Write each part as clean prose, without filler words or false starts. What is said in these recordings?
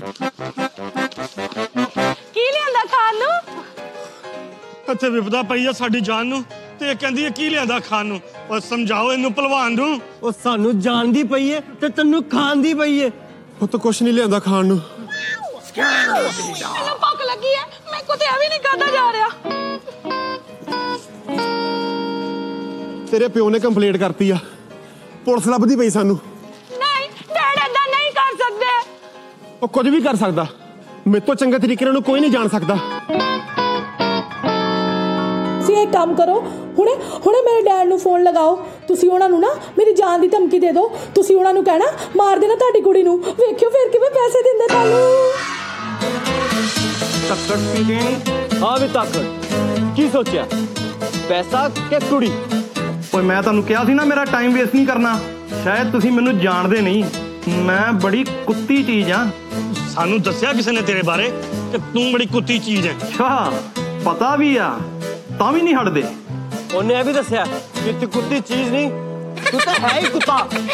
ਕੀ ਲਿਆਂਦਾ ਖਾਣ ਨੂੰ? ਇੱਥੇ ਵਿਪਦਾ ਪਈ ਆ ਸਾਡੀ ਜਾਨ ਨੂੰ ਤੇ ਇਹ ਕਹਿੰਦੀ ਹੈ ਕੀ ਲਿਆਂਦਾ ਖਾਣ ਨੂੰ। ਉਹ ਸਮਝਾਓ ਇਹਨੂੰ ਭਲਵਾਨ ਨੂੰ। ਉਹ ਸਾਨੂੰ ਜਾਣ ਦੀ ਪਈ ਏ ਤੇ ਤੈਨੂੰ ਖਾਣ ਦੀ ਪਈ ਏ। ਉਹ ਤਾਂ ਕੁਛ ਨਹੀਂ ਲਿਆਂਦਾ ਖਾਣ ਨੂੰ। ਮੈਨੂੰ ਭੁੱਖ ਲੱਗੀ ਹੈ, ਮੇਰੇ ਕੋਲ ਤੇ ਐਵੇਂ ਨਹੀਂ ਖਾਧਾ ਜਾ ਰਿਹਾ। ਤੇਰੇ ਪਿਓ ਨੇ ਕੰਪਲੇਂਟ ਕਰਤੀ ਆ, ਪੁਲਿਸ ਲੱਭਦੀ ਪਈ ਸਾਨੂੰ। ਨਹੀਂ ਡੈਡ ਏਦਾਂ ਨਹੀਂ ਕਰ ਸਕਦੇ। ਉਹ ਕੁਝ ਵੀ ਕਰ ਸਕਦਾ, ਮੇਰੇ ਤੋਂ ਚੰਗੇ ਤਰੀਕੇ ਨਾਲ ਉਹਨੂੰ ਕੋਈ ਨਹੀਂ ਜਾਣ ਸਕਦਾ। ਤੁਸੀਂ ਇੱਕ ਕੰਮ ਕਰੋ, ਹੁਣੇ ਮੇਰੇ ਡੈਡ ਨੂੰ ਫੋਨ ਲਗਾਓ। ਤੁਸੀਂ ਉਹਨਾਂ ਨੂੰ ਨਾ ਮੇਰੀ ਜਾਨ ਦੀ ਧਮਕੀ ਦੇ ਦਿਓ। ਤੁਸੀਂ ਉਹਨਾਂ ਨੂੰ ਕਹਿਣਾ ਮਾਰ ਦੇਣਾ ਤੁਹਾਡੀ ਕੁੜੀ ਨੂੰ। ਵੇਖਿਓ ਫਿਰ ਕਿਵੇਂ ਪੈਸੇ ਦਿੰਦੇ ਤੁਹਾਨੂੰ। ਤੱਕੜ ਪੀ ਦੇਣੀ। ਹਾਂ ਵੀ ਤੱਕੜ। ਕੀ ਸੋਚਿਆ, ਪੈਸਾ ਕਿ ਕੁੜੀ? ਓਏ ਮੈਂ ਤੁਹਾਨੂੰ ਕਿਹਾ ਸੀ ਨਾ ਮੇਰਾ ਟਾਈਮ ਵੇਸਟ ਨਹੀਂ ਕਰਨਾ। ਸ਼ਾਇਦ ਤੁਸੀਂ ਮੈਨੂੰ ਜਾਣਦੇ ਨਹੀਂ, ਮੈਂ ਬੜੀ ਕੁੱਤੀ ਚੀਜ਼ ਆ। ਸਾਨੂੰ ਦੱਸਿਆ ਕਿਸੇ ਨੇ ਤੇਰੇ ਬਾਰੇ ਕਿ ਤੂੰ ਬੜੀ ਕੁੱਤੀ ਚੀਜ਼ ਹੈ। ਅੱਛਾ, ਪਤਾ ਵੀ ਆ ਤਾਂ ਵੀ ਨਹੀਂ ਹਟਦੇ। ਉਹਨੇ ਇਹ ਵੀ ਦੱਸਿਆ ਕਿ ਤੂੰ ਕੁੱਤੀ ਚੀਜ਼ ਨਹੀਂ, ਤੂੰ ਤਾਂ ਹੈ ਹੀ ਕੁੱਤਾ।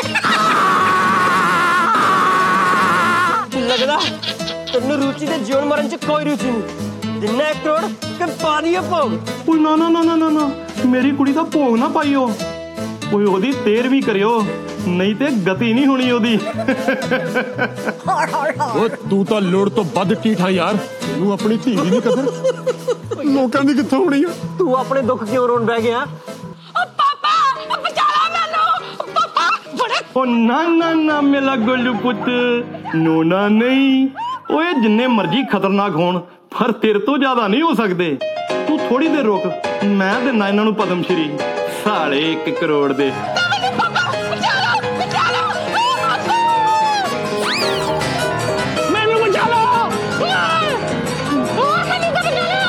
ਲੱਗਦਾ ਤੈਨੂੰ ਰੁਚੀ ਦੇ ਜੀਵਨ ਮਰਨ 'ਚ ਕੋਈ ਰੁਚੀ ਨਹੀਂ। ਜਿੰਨਾ 1 ਕਰੋੜ ਕਿ ਪਾ ਦੀਏ ਭੋਗ। ਓਏ ਨਾ ਨਾ ਨਾ ਨਾ ਨਾ ਨਾ, ਮੇਰੀ ਕੁੜੀ ਦਾ ਭੋਗ ਨਾ ਪਾਈਓ। ਓਏ ਉਹਦੀ ਤੇਰ ਵੀ ਕਰਿਓ, ਨਹੀਂ ਤੇ ਗਤੀ ਨਹੀਂ ਹੋਣੀ ਉਹਦੀ। ਉਹ ਤੂੰ ਤਾਂ ਲੋੜ ਤੋਂ ਵੱਧ ਠੀਠਾ ਯਾਰ, ਤੈਨੂੰ ਆਪਣੀ ਧੀ ਦੀ ਨਹੀਂ ਕਦਰ, ਲੋਕਾਂ ਦੀ ਕਿੱਥੋਂ ਹੋਣੀ ਆ। ਤੂੰ ਆਪਣੇ ਦੁੱਖ ਕਿਉਂ ਰੋਣ ਬਹਿ ਗਿਆ? ਓ ਪਾਪਾ ਬਚਾ ਲਾ ਮੈਨੂੰ। ਪਾਪਾ ਬੜੇ ਓ ਨਾ ਨਾ ਨਾ ਮੇਰਾ ਗੁੱਲੂ ਪੁੱਤ, ਨੋਨਾ ਨਹੀਂ। ਓਏ ਜਿੰਨੇ ਮਰਜ਼ੀ ਖਤਰਨਾਕ ਹੋਣ ਪਰ ਤੇਰੇ ਤੋਂ ਜ਼ਿਆਦਾ ਨਹੀਂ ਹੋ ਸਕਦੇ। ਤੂੰ ਥੋੜੀ ਦੇਰ ਰੁਕ, ਮੈਂ ਦੇਣਾ ਇਹਨਾਂ ਨੂੰ ਪਦਮ ਸ਼੍ਰੀ ਸਾਲੇ 1 ਕਰੋੜ ਦੇ। ਪਾਪਾ ਬਚਾ ਲਾ ਬਚਾ ਲਾ। ਮੈਨੂੰ ਬਚਾ ਲਓ। ਹੋਰ ਮੈਨੂੰ ਤਾਂ ਬਚਾ ਲਾ।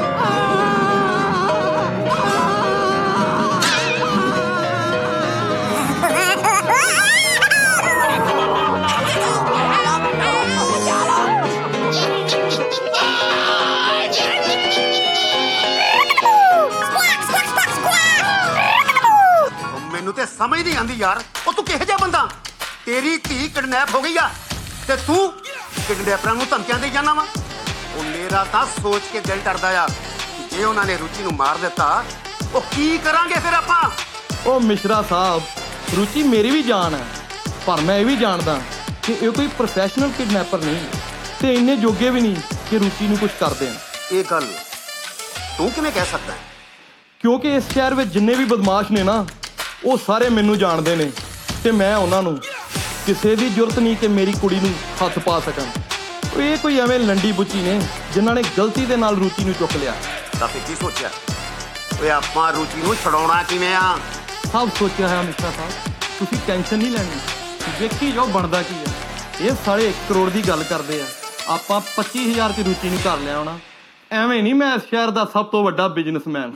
ਮੈਨੂੰ ਤੇ ਸਮਝ ਨਹੀਂ ਆਉਂਦੀ ਯਾਰ, ਉਹ ਤੂੰ ਕਿਹੋ ਜਿਹਾ ਬੰਦਾ? ਤੇਰੀ ਧੀ ਕਿਡਨੈਪ ਹੋ ਗਈ ਆ ਤੇ ਤੂੰ ਕਿਡਨੈਪਰਾਂ ਨੂੰ ਧਮਕੀਆਂ ਦੇ ਜਾਣਾ ਵਾ। ਉਹ ਮੇਰਾ ਤਾਂ ਸੋਚ ਕੇ ਦਿਲ ਡਰਦਾ ਆ, ਜੇ ਉਹਨਾਂ ਨੇ ਰੁਚੀ ਨੂੰ ਮਾਰ ਦਿੱਤਾ ਉਹ ਕੀ ਕਰਾਂਗੇ ਫਿਰ ਆਪਾਂ? ਓ ਮਿਸ਼ਰਾ ਸਾਹਿਬ, ਰੁਚੀ ਮੇਰੀ ਵੀ ਜਾਨ ਹੈ, ਪਰ ਮੈਂ ਇਹ ਵੀ ਜਾਣਦਾ ਕਿ ਇਹ ਕੋਈ ਪ੍ਰੋਫੈਸ਼ਨਲ ਕਿਡਨੈਪਰ ਨਹੀਂ ਤੇ ਇੰਨੇ ਜੋਗੇ ਵੀ ਨਹੀਂ ਕਿ ਰੁਚੀ ਨੂੰ ਕੁਝ ਕਰ ਦੇਣ। ਇਹ ਗੱਲ ਤੂੰ ਕਿਵੇਂ ਕਹਿ ਸਕਦਾ ਹੈ? ਕਿਉਂਕਿ ਇਸ ਸ਼ਹਿਰ ਵਿੱਚ ਜਿੰਨੇ ਵੀ ਬਦਮਾਸ਼ ਨੇ ਨਾ, ਉਹ ਸਾਰੇ ਮੈਨੂੰ ਜਾਣਦੇ ਨੇ ਤੇ ਮੈਂ ਉਹਨਾਂ ਨੂੰ। ਕਿਸੇ ਦੀ ਜ਼ਰੂਰਤ ਨਹੀਂ ਕਿ ਮੇਰੀ ਕੁੜੀ ਨੂੰ ਹੱਥ ਪਾ ਸਕਣ। ਇਹ ਕੋਈ ਐਵੇਂ ਲੰਡੀ ਬੁੱਚੀ ਨੇ ਜਿਨ੍ਹਾਂ ਨੇ ਗਲਤੀ ਦੇ ਨਾਲ ਰੁਚੀ ਨੂੰ ਚੁੱਕ ਲਿਆ। ਤਾਂ ਫਿਰ ਕੀ ਸੋਚਿਆ? ਓਏ ਆਪਾਂ ਰੁਚੀ ਨੂੰ ਛਡਾਉਣਾ ਕਿਵੇਂ ਆ? ਸਭ ਸੋਚਿਆ ਹੈ ਮਿਸ਼ਰਾ ਸਾਹਿਬ, ਤੁਸੀਂ ਟੈਨਸ਼ਨ ਨਹੀਂ ਲੈਣੀ। ਵੇਖੀ ਜਾਓ ਬਣਦਾ ਕੀ ਹੈ। ਇਹ ਸਾਲੇ 1 ਕਰੋੜ ਦੀ ਗੱਲ ਕਰਦੇ ਆ, ਆਪਾਂ 25,000 'ਚ ਰੁਚੀ ਨੂੰ ਘਰ ਲਿਆ ਹੋਣਾ। ਐਵੇਂ ਨਹੀਂ ਮੈਂ ਇਸ ਸ਼ਹਿਰ ਦਾ ਸਭ ਤੋਂ ਵੱਡਾ ਬਿਜ਼ਨਸਮੈਨ।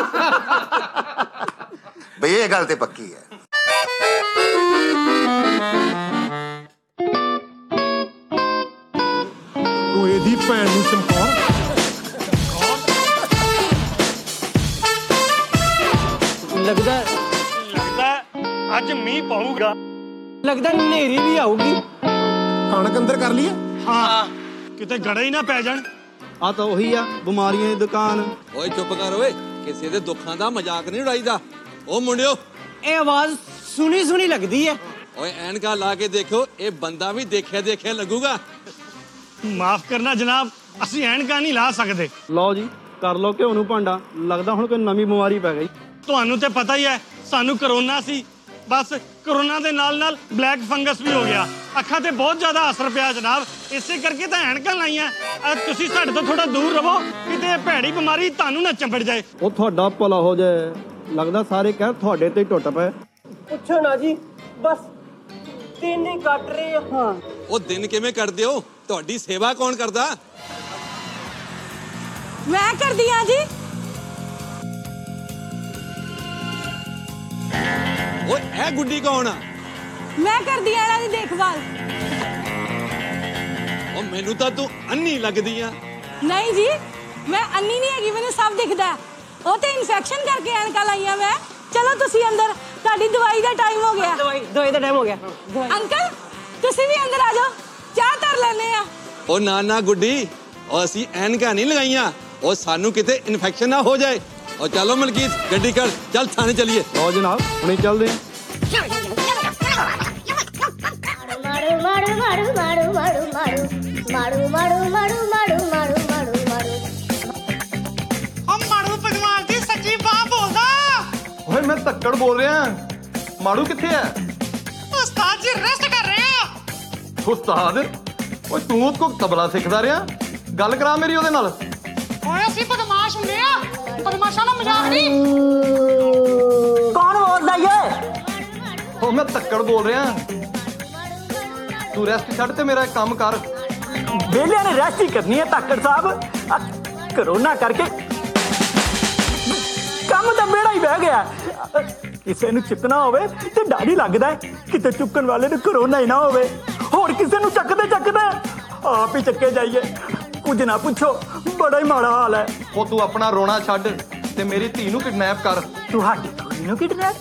ਬਈ ਇਹ ਗੱਲ ਤੇ ਪੱਕੀ ਹੈ। ਉਹ ਇਹਦੀ ਭੈਣ ਨੂੰ ਚਮਕੌਰ। ਲੱਗਦਾ ਅੱਜ ਮੀਂਹ ਪਊਗਾ। ਲੱਗਦਾ ਨੇਰੀ ਵੀ ਆਊਗੀ। ਕਣਕ ਅੰਦਰ ਕਰ ਲਈਏ। ਹਾਂ, ਕਿਤੇ ਗੜਾ ਹੀ ਨਾ ਪੈ ਜਾਣ। ਆ ਤਾਂ ਉਹੀ ਆ ਬਿਮਾਰੀਆਂ ਦੀ ਦੁਕਾਨ। ਓਏ ਚੁੱਪ ਕਰ ਓਏ, ਕਿਸੇ ਦੇ ਦੁੱਖਾਂ ਦਾ ਮਜ਼ਾਕ ਨਹੀਂ ਉਡਾਈਦਾ। ਉਹ ਮੁੰਡਿਓ, ਇਹ ਆਵਾਜ਼ ਸੁਣੀ ਸੁਣੀ ਲੱਗਦੀ ਹੈ। ਓਏ ਐਨਕਾਂ ਲਾ ਕੇ ਦੇਖੋ, ਇਹ ਬੰਦਾ ਵੀ ਦੇਖਿਆ ਦੇਖਿਆ ਲੱਗੂਗਾ। ਮਾਫ ਕਰਨਾ ਜਨਾਬ, ਅਸੀਂ ਐਨਕਾਂ ਨਹੀਂ ਲਾ ਸਕਦੇ। ਲਓ ਜੀ, ਕਰ ਲਓ ਘਿਓ ਨੂੰ ਭਾਂਡਾ। ਲੱਗਦਾ ਹੁਣ ਕੋਈ ਨਵੀਂ ਬਿਮਾਰੀ ਪੈ ਗਈ। ਤੁਹਾਨੂੰ ਤੇ ਪਤਾ ਹੀ ਹੈ ਸਾਨੂੰ ਕਰੋਨਾ ਸੀ, ਬਸ ਕਰੋਨਾ ਦੇ ਨਾਲ ਨਾਲ ਬਲੈਕ ਫੰਗਸ ਵੀ ਹੋ ਗਿਆ। ਅੱਖਾਂ ਤੇ ਬਹੁਤ ਜ਼ਿਆਦਾ ਅਸਰ ਪਿਆ ਜਨਾਬ, ਇਸੇ ਕਰਕੇ ਤਾਂ ਐਨਕਾਂ ਲਾਈਆਂ। ਤੁਸੀਂ ਸਾਡੇ ਤੋਂ ਥੋੜਾ ਦੂਰ ਰਹੋ, ਕਿਤੇ ਭੈੜੀ ਬਿਮਾਰੀ ਤੁਹਾਨੂੰ ਨਾ ਚੰਬੜ ਜਾਏ। ਉਹ ਤੁਹਾਡਾ ਭਲਾ ਹੋ ਜਾਏ। ਲੱਗਦਾ ਸਾਰੇ ਕਹਿ ਤੁਹਾਡੇ ਤੇ ਟੁੱਟ ਪਏ। ਪੁੱਛੋ ਨਾ ਜੀ, ਬਸ ਦਿਨ ਹੀ ਕੱਟ ਰਹੇ ਹਾਂ। ਉਹ ਦਿਨ ਕਿਵੇਂ ਕੱਢਦੇ ਹੋ? ਤੁਹਾਡੀ ਸੇਵਾ ਕੌਣ ਕਰਦਾ? ਮੈਂ ਕਰਦੀ ਆ ਜੀ। ਓਏ ਇਹ ਗੁੱਡੀ ਕੌਣ ਆ? ਮੈਂ ਕਰਦੀ ਆ ਇਹਨਾਂ ਦੀ ਦੇਖਭਾਲ। ਉਹ ਮੈਨੂੰ ਤਾਂ ਤੂੰ ਅੰਨੀ ਲੱਗਦੀ ਆ। ਨਹੀਂ ਜੀ, ਮੈਂ ਅੰਨੀ ਨਹੀਂ ਹੈਗੀ, ਮੈਨੂੰ ਸਭ ਦਿਖਦਾ। ਉਹ ਤੇ ਇਨਫੈਕਸ਼ਨ ਕਰਕੇ ਐਨਕਾਂ ਲਾਈਆਂ ਮੈਂ। ਚਲੋ ਤੁਸੀਂ ਅੰਦਰ, ਤੁਹਾਡੀ ਦਵਾਈ ਦਾ ਟਾਈਮ ਹੋ ਗਿਆ। ਦਵਾਈ ਦਾ ਟਾਈਮ ਹੋ ਗਿਆ। ਅੰਕਲ ਤੁਸੀਂ ਵੀ ਅੰਦਰ ਆ ਜਾਓ, ਚਾਹ ਧਰ ਲੈਣੇ ਆ। ਉਹ ਨਾ ਗੁੱਡੀ, ਉਹ ਅਸੀਂ ਐਨਕਾਂ ਨਹੀਂ ਲਗਾਈਆਂ, ਉਹ ਸਾਨੂੰ ਕਿਤੇ ਇਨਫੈਕਸ਼ਨ ਨਾ ਹੋ ਜਾਏ। ਉਹ ਚਲੋ ਮਲਕੀਤ, ਗੱਡੀ ਕਰ, ਚੱਲ ਥਾਣੇ ਚਲੀਏ। ਲਓ ਜਨਾਬ, ਹੁਣੇ ਚੱਲਦੇ ਹਾਂ। ਮਾਰੂ ਮਾਰੂ ਮਾਰੂ ਮਾਰੂ ਮਾਰੂ ਮਾਰੂ ਮਾਰੂ ਮਾਰੂ ਮਾਰੂ ਮਾਰੂ ਮਾਰੂ ਮਾਰੂ ਮਾਰੂ ਉਹ ਮਾਰੂ ਬਦਮਾਸ਼ ਦੀ ਸੱਚੀ ਬਾਹ ਬੋਲਦਾ। ਓਏ ਮੈਂ ਧੱਕੜ ਬੋਲ ਰਿਹਾ। ਮਾੜੂ ਕਿੱਥੇ ਹੈ? ਉਸਤਾਦ ਜੀ ਰੈਸਟ ਕਰ ਰਹੇ ਆ। ਉਸਤਾਦ? ਓਏ ਤੂੰ ਉਹ ਕੋ ਤਬਲਾ ਸਿੱਖਦਾ ਰਿਹਾ? ਗੱਲ ਕਰਾ ਮੇਰੀ ਉਹਦੇ ਨਾਲ। ਓਏ ਅਸੀਂ ਬਦਮਾਸ਼ ਹੁੰਦੇ ਆ, ਬਦਮਾਸ਼ਾਂ ਦਾ ਮਜ਼ਾਕ ਨਹੀਂ। ਕੌਣ ਬੋਲਦਾ ਏ? ਉਹ ਮੈਂ ਧੱਕੜ ਬੋਲ ਰਿਹਾ। ਤੂੰ ਰੈਸਟ ਛੱਡ ਤੇ ਮੇਰਾ ਇੱਕ ਕੰਮ ਕਰ। ਵੇਲਿਆਂ ਨੇ ਰੈਸਟ ਹੀ ਕਰਨੀ ਹੈ ਧਾਕੜ ਸਾਹਿਬ। ਕਰੋਨਾ ਕਰਕੇ ਕੰਮ ਤਾਂ ਬੇੜਾ ਹੀ ਬਹਿ ਗਿਆ। ਕਿਸੇ ਨੂੰ ਚੁੱਕਣਾ ਹੋਵੇ ਤੇ ਡਰ ਹੀ ਲੱਗਦਾ ਹੈ ਕਿਤੇ ਚੁੱਕਣ ਵਾਲੇ ਨੂੰ ਕਰੋਨਾ ਹੀ ਨਾ ਹੋਵੇ। ਹੋਰ ਕਿਸੇ ਨੂੰ ਚੱਕਦੇ ਆਪ ਹੀ ਚੱਕੇ ਜਾਈਏ। ਕੁਝ ਨਾ ਪੁੱਛੋ, ਬੜਾ ਹੀ ਮਾੜਾ ਹਾਲ ਹੈ। ਉਹ ਤੂੰ ਆਪਣਾ ਰੋਣਾ ਛੱਡ ਤੇ ਮੇਰੀ ਧੀ ਨੂੰ ਕਿਡਨੈਪ ਕਰ। ਤੁਹਾਡੀ ਕੁੜੀ ਨੂੰ ਕਿਡਨੈਪ?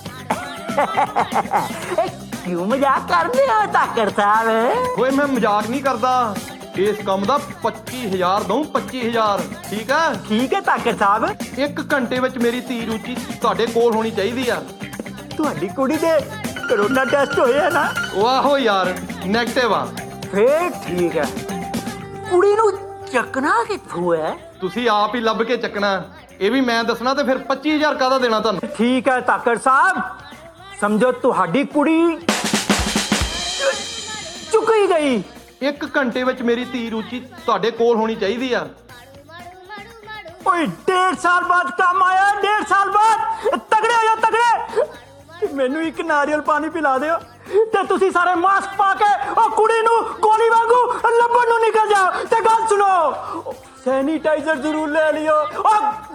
ਕਿਉਂ ਮਜ਼ਾਕ ਕਰਦੇ ਹੋ ਧਾਕੜ ਸਾਹਿਬ? ਓਏ ਮੈਂ ਮਜ਼ਾਕ ਨਹੀਂ ਕਰਦਾ। ਇਸ ਕੰਮ ਦਾ 25000 ਦਊਂ, 25000। ਠੀਕ ਆ? ਠੀਕ ਹੈ ਧਾਕੜ ਸਾਹਿਬ। 1 ਘੰਟੇ ਵਿੱਚ ਮੇਰੀ ਧੀ ਰੁਚੀ ਤੁਹਾਡੇ ਕੋਲ ਹੋਣੀ ਚਾਹੀਦੀ ਆ। ਤੁਹਾਡੀ ਕੁੜੀ ਦੇ ਕਰੋਨਾ ਟੈਸਟ ਹੋਏ ਆ ਨਾ? ਉਹ ਆਹੋ ਯਾਰ, ਨੈਗੇਟਿਵ ਆ। ਫੇਰ ਠੀਕ ਹੈ। ਕੁੜੀ ਨੂੰ ਚੱਕਣਾ ਕਿੱਥੋਂ ਹੈ? ਤੁਸੀਂ ਆਪ ਹੀ ਲੱਭ ਕੇ ਚੱਕਣਾ। ਇਹ ਵੀ ਮੈਂ ਦੱਸਣਾ ਤੇ ਫਿਰ 25000 ਕਾਹਦਾ ਦੇਣਾ ਤੁਹਾਨੂੰ? ਠੀਕ ਹੈ ਧਾਕੜ ਸਾਹਿਬ, ਸਮਝੋ ਤੁਹਾਡੀ ਕੁੜੀ ਚੁੱਕ ਹੀ ਗਈ। 1 ਘੰਟੇ ਵਿੱਚ ਮੇਰੀ ਧੀ ਰੁਚੀ ਤੁਹਾਡੇ ਕੋਲ ਹੋਣੀ ਚਾਹੀਦੀ ਆ। ਓਏ 1.5 ਸਾਲ ਬਾਅਦ ਕੰਮ ਆਇਆ, 1.5 ਸਾਲ ਬਾਅਦ। ਤਗੜੇ ਹੋ ਜਾ ਤਗੜੇ। ਮੈਨੂੰ ਇੱਕ ਨਾਰੀਅਲ ਪਾਣੀ ਪਿਲਾ ਦਿਓ ਤੇ ਤੁਸੀਂ ਸਾਰੇ ਮਾਸਕ ਪਾ ਕੇ ਉਹ ਕੁੜੀ ਨੂੰ ਗੋਲੀ ਵਾਂਗੂ ਲੱਭਣ ਨੂੰ ਨਿਕਲ ਜਾਓ। ਤੇ ਗੱਲ ਸੁਣੋ, ਸੈਨੀਟਾਈਜ਼ਰ ਜ਼ਰੂਰ ਲੈ ਲਿਓ।